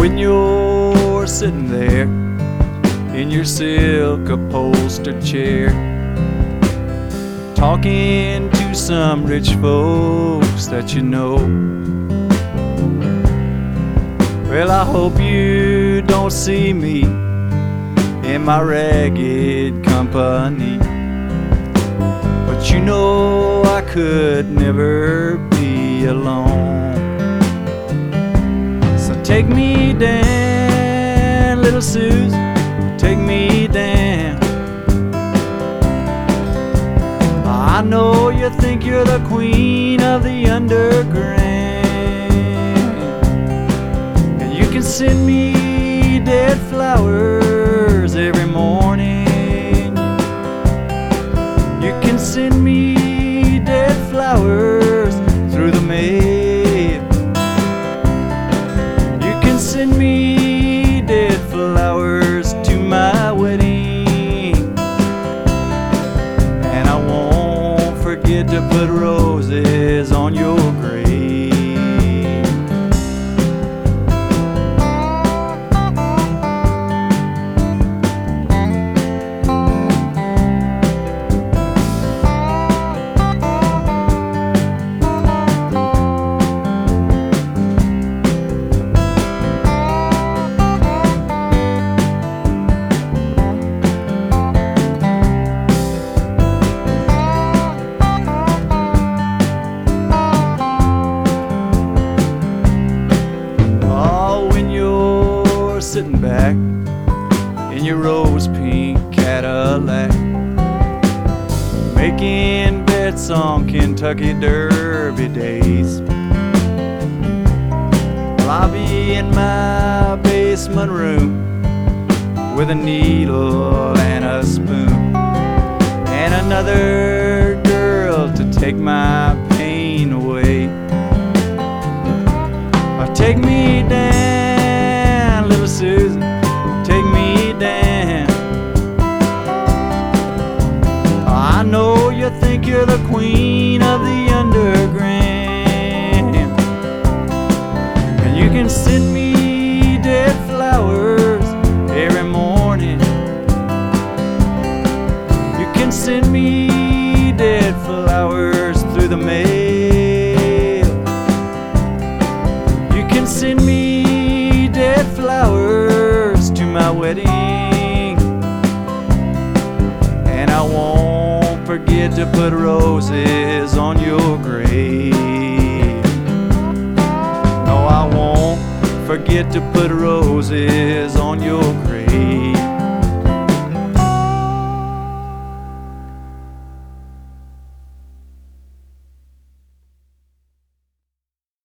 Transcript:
when you're sitting there in your silk upholstered chair, talking to some rich folks that you know. Well, I hope you don't see me in my ragged company, but you know I could never be alone. So take me down, little Susan, take me down. I know you think you're the queen of the underground, and you can send me dead flowers every morning. You can send me dead flowers through the mail. You can send me dead flowers to my wedding, and I won't forget to put roses on your grave. Sitting back in your rose pink Cadillac, making bets on Kentucky Derby days. Well, I'll be in my basement room with a needle and a spoon, and another girl to take my pain away. Take me down, little Susan, take me down. I know you think you're the queen of the underground, and you can send me dead flowers every morning. You can send me dead flowers through the mail. You can send me dead flowers to my wedding, and I won't forget to put roses on your grave. No, I won't forget to put roses on your grave.